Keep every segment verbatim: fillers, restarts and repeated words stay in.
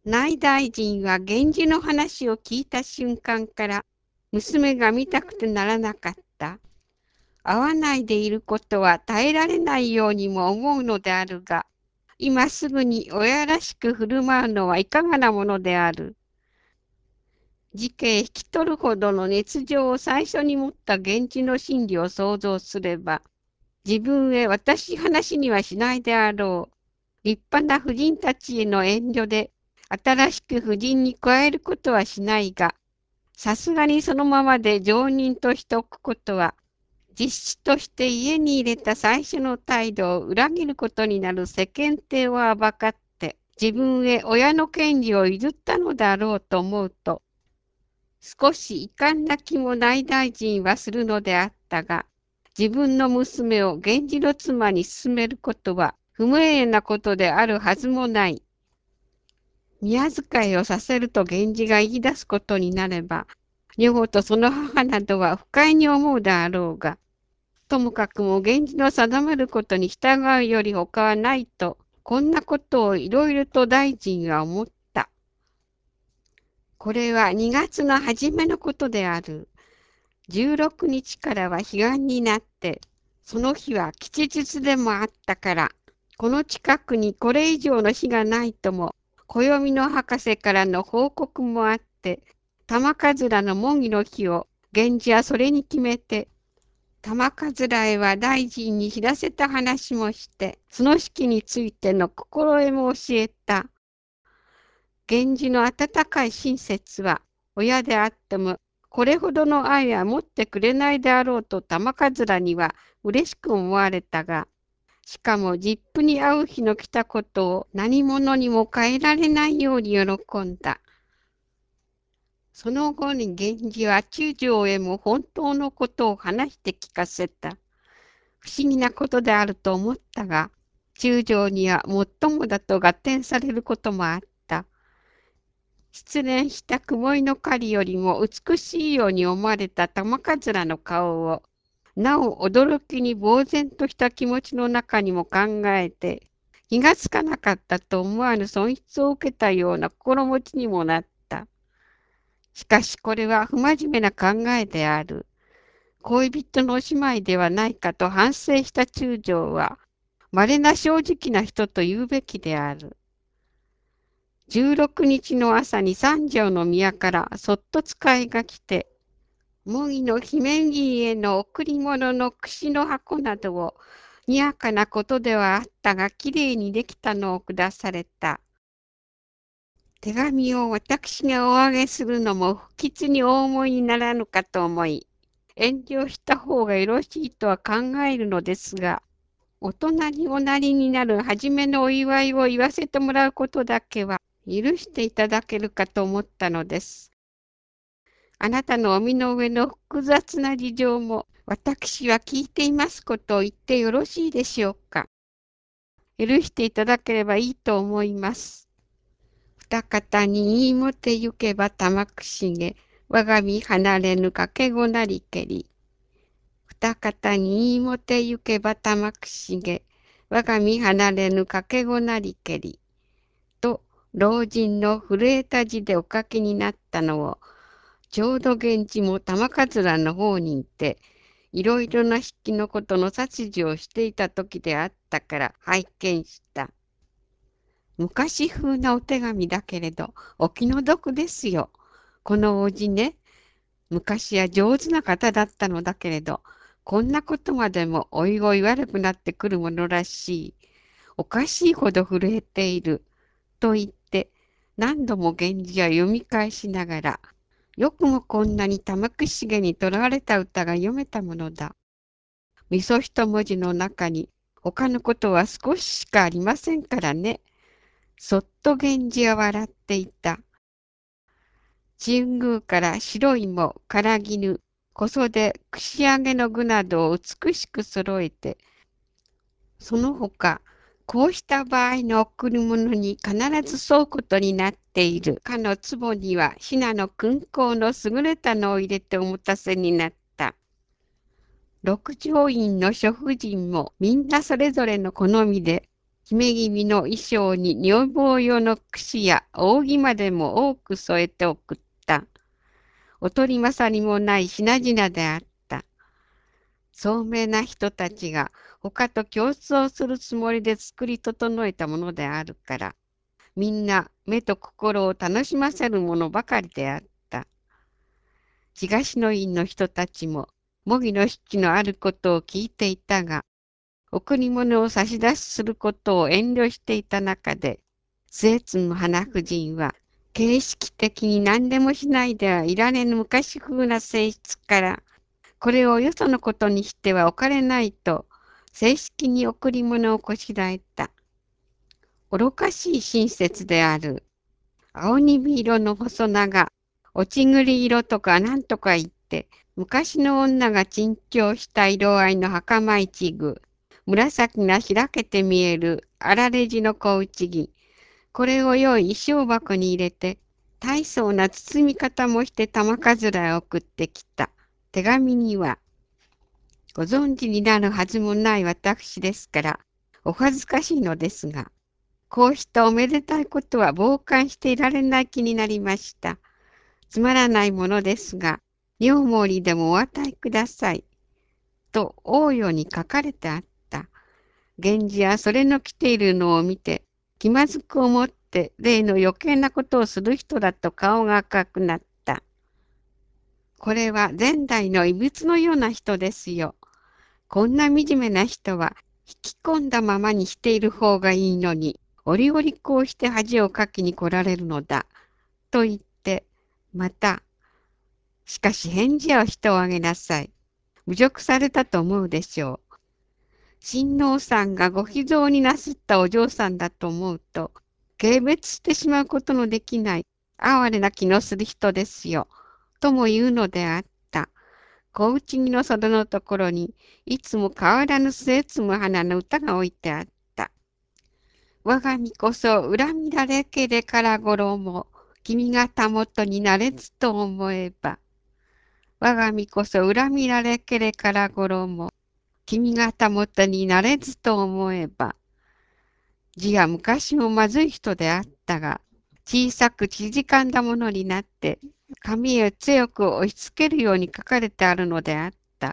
内大臣は源氏の話を聞いた瞬間から、娘が見たくてならなかった。会わないでいることは耐えられないようにも思うのであるが、今すぐに親らしく振る舞うのはいかがなものである。事件引き取るほどの熱情を最初に持った源氏の心理を想像すれば、自分へ私話にはしないであろう。立派な婦人たちへの遠慮で、新しく婦人に加えることはしないが、さすがにそのままで常人としておくことは、実質として家に入れた最初の態度を裏切ることになる世間体を暴かって、自分へ親の権利を譲ったのだろうと思うと、少し遺憾な気も内大臣はするのであったが、自分の娘を源氏の妻に進めることは不名誉なことであるはずもない。宮遣いをさせると源氏が言い出すことになれば、女房とその母などは不快に思うであろうが、ともかくも源氏の定めることに従うより他はないと、こんなことをいろいろと大臣は思った。これはにがつの初めのことである。じゅうろくにちからは彼岸になって、その日は吉日でもあったから、この近くにこれ以上の日がないとも、暦の博士からの報告もあって、玉桂の模擬の日を源氏はそれに決めて、玉桂へは大臣に知らせた話もして、その式についての心得も教えた。源氏の温かい親切は、親であっても、これほどの愛は持ってくれないであろうと玉桂には嬉しく思われたが、しかも実父に会う日の来たことを何者にも変えられないように喜んだ。その後に源氏は中将へも本当のことを話して聞かせた。不思議なことであると思ったが、中将には最もだと合点されることもあった。失恋した雲井の狩りよりも美しいように思われた玉桂の顔を、なお驚きに呆然とした気持ちの中にも考えて、気がつかなかったと思わぬ損失を受けたような心持ちにもなった。しかしこれは不真面目な考えである。恋人の姉妹ではないかと反省した中将は、稀な正直な人と言うべきである。じゅうろくにちの朝に三条の宮からそっと使いが来て、模擬の姫君への贈り物の櫛の箱などを、にやかなことではあったがきれいにできたのを下された。手紙を私がおあげするのも不吉にお思いにならぬかと思い、遠慮した方がよろしいとは考えるのですが、大人におなりになる初めのお祝いを言わせてもらうことだけは許していただけるかと思ったのです。あなたのお身の上の複雑な事情も私は聞いていますことを言ってよろしいでしょうか。許していただければいいと思います。二方に言いもてゆけば玉くしげ、我が身離れぬかけごなりけり。二方に言いもてゆけば玉くしげ、我が身離れぬかけごなりけり。と、老人の震えた字でお書きになったのを、ちょうど源氏も玉桂の方にいて、いろいろな式のことの指図をしていた時であったから拝見した。昔風なお手紙だけれど、お気の毒ですよ。このおじね、昔は上手な方だったのだけれど、こんなことまでもおいおい悪くなってくるものらしい。おかしいほど震えている。と言って、何度も源氏は読み返しながら、よくもこんなに玉串げにとらわれた歌が読めたものだ。みそ一文字の中に他のことは少ししかありませんからね。そっと源氏は笑っていた。神宮から白いも、唐絹、小袖、串揚げの具などを美しく揃えて、その他、こうした場合の贈り物に必ず沿うことになっているかの壺にはシナの勲功の優れたのを入れておもたせになった。六条院の諸婦人もみんなそれぞれの好みで姫君の衣装に女房用の櫛や扇までも多く添えて送った。おとり勝りもない品々であった。聡明な人たちが他と競争するつもりで作り整えたものであるから、みんな目と心を楽しませるものばかりであった。東の院の人たちも模擬の七のあることを聞いていたが、贈り物を差し出しすることを遠慮していた中で、末津の花夫人は、形式的に何でもしないではいられぬ昔風な性質から、これをよそのことにしては置かれないと、正式に贈り物をこしらえた。愚かしい親切である。青にび色の細長、落ち栗色とかなんとか言って、昔の女が珍重した色合いの袴一具、紫が開けて見える荒レジの小内着、これを良い衣装箱に入れて、大層な包み方もして玉かずらへ送ってきた。手紙には、ご存知になるはずもない私ですから、お恥ずかしいのですが、こうしたおめでたいことは傍観していられない気になりました。つまらないものですが、女毛利でもお与えください。と、応用に書かれてあった。源氏はそれの来ているのを見て、気まずく思って例の余計なことをする人だと顔が赤くなった。これは前代の異物のような人ですよ。こんな惨めな人は引き込んだままにしている方がいいのに、折々こうして恥をかきに来られるのだ。と言って、また、しかし返事をしておあげなさい。侮辱されたと思うでしょう。親王さんがご秘蔵になすったお嬢さんだと思うと、軽蔑してしまうことのできない、哀れな気のする人ですよ。とも言うのであった。小内着の袖のところに、いつも変わらぬ末摘む花の歌が置いてあった。我が身こそ恨みられけれから衣、君がたもとになれずと思えば。我が身こそ恨みられけれから衣、君がたもとになれずと思えば。字は昔もまずい人であったが、小さく縮かんだものになって、紙へ強く押し付けるように書かれてあるのであった。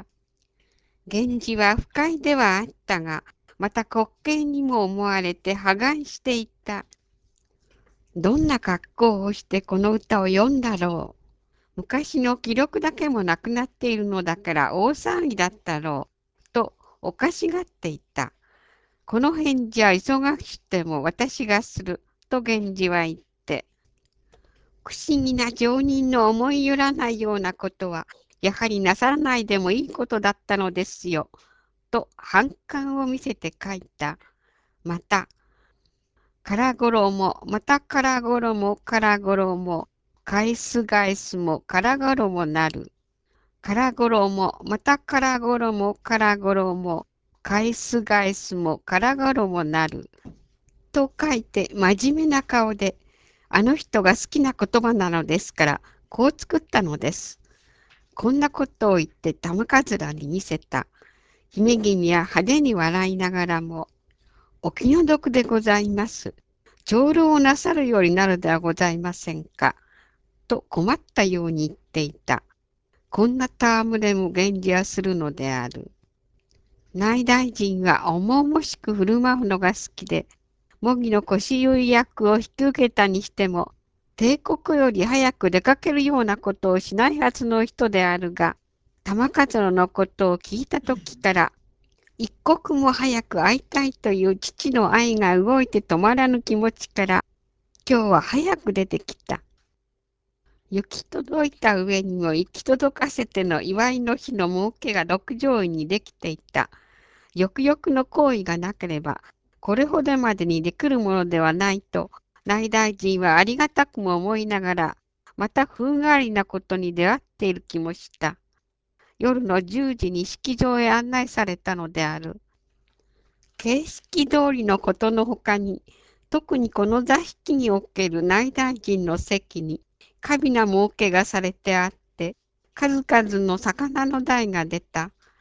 源氏は不快ではあったが、また滑稽にも思われて破顔していた。どんな格好をしてこの歌を読んだろう。昔の記録だけもなくなっているのだから大騒ぎだったろう。とおかしがっていた。この返事は忙しくても私がする。と源氏は言って。不思議な常人の思いよらないようなことは、やはりなさらないでもいいことだったのですよ。と反感を見せて書いた。また、から衣、またから衣、から衣、返す返すもから衣なる。から衣、またから衣、から衣、返す返すもから衣なる。と書いて真面目な顔で、あの人が好きな言葉なのですから、こう作ったのです。こんなことを言って玉かずらに見せた。姫君は派手に笑いながらも、お気の毒でございます。長老をなさるようになるではございませんか。と困ったように言っていた。こんな戯れも源氏はするのである。内大臣は重々しく振る舞うのが好きで、模擬の腰結い役を引き受けたにしても、帝国より早く出かけるようなことをしないはずの人であるが、玉数のことを聞いたときから、一刻も早く会いたいという父の愛が動いて止まらぬ気持ちから、今日は早く出てきた。行き届いた上にも行き届かせての祝いの日の儲けが六条院にできていた。よくよくの行為がなければ、これほどまでにできるものではないと、内大臣はありがたくも思いながら、また風変わりなことに出会っている気もした。夜のじゅうじに式場へ案内されたのである。形式通りのことのほかに、特にこの座敷における内大臣の席に、華美な儲けがされてあって、数々の魚の台が出た。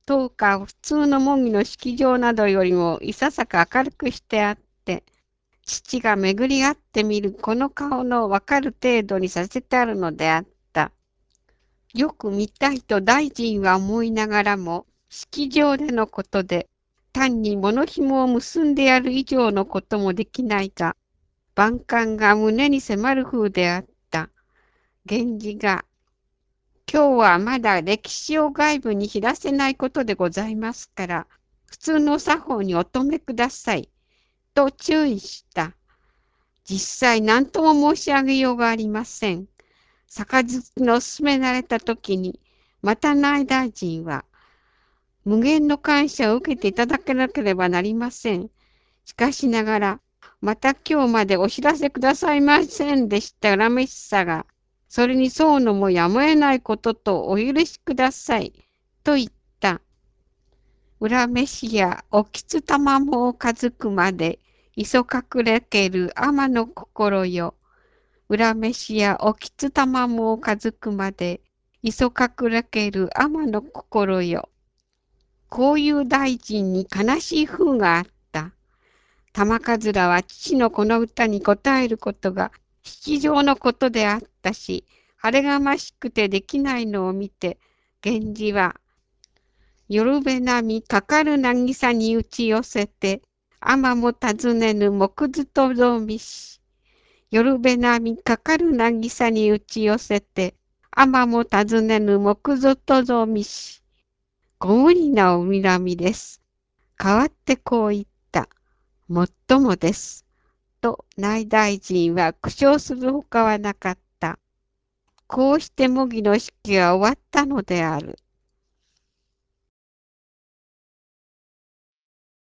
どうか普通の模擬の式場などよりもいささか明るくしてあって、父が巡り合ってみるこの顔のわかる程度にさせてあるのであった。よく見たいと大臣は思いながらも、式場でのことで、単に物紐を結んでやる以上のこともできないが、万感が胸に迫る風であった。源氏が、今日はまだ歴史を外部に知らせないことでございますから、普通の作法にお止めください。と注意した。実際何とも申し上げようがありません。杯の進められた時に、また内大臣は、無限の感謝を受けていただかなければなりません。しかしながら、また今日までお知らせくださいませんでした恨めしさが、それにそうのもやむを得ないこととお許しください。と言った。恨めしやおきつたまもをかずくまで、いそ隠れける天の心よ。恨めしやおきつたまもをかずくまで、いそ隠れける天の心よ。こういう大臣に悲しい風があった。玉らは父のこの歌に応えることが式場のことであったし、晴れがましくてできないのを見て、源氏は、夜べなみかかる渚に打ち寄せて、天も尋ねぬ木図とぞみし。夜べなみかかる渚に打ち寄せて、天も尋ねぬ木図とぞみし。ご無理なお睨みです。代わってこう言った。もっともです。と内大臣は苦笑するほかはなかった。こうして模擬の式は終わったのである。